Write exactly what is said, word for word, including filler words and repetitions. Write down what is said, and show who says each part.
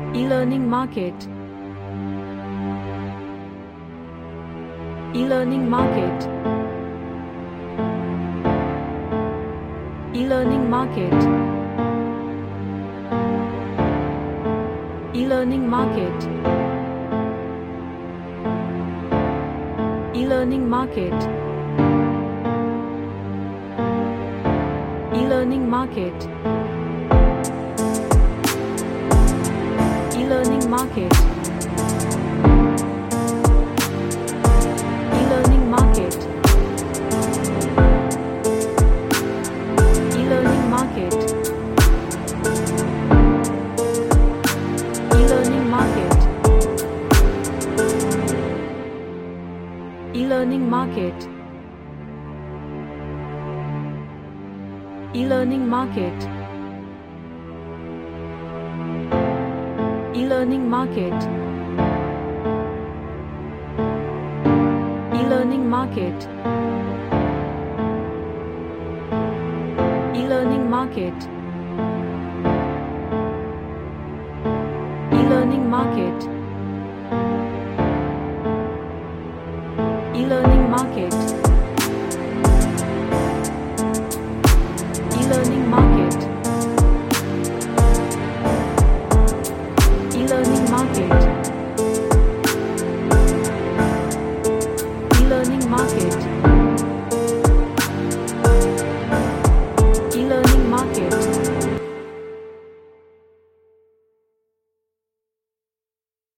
Speaker 1: E-learning market. E-learning market. E-learning market. E-learning market. E-learning market. E-learning market. E-learning market. E-learning market. E-learning market. E-learning market. E-learning market. E-learning market. E-learning market. E-learning market. E-learning market. E-learning market. E-learning market. E-learning market.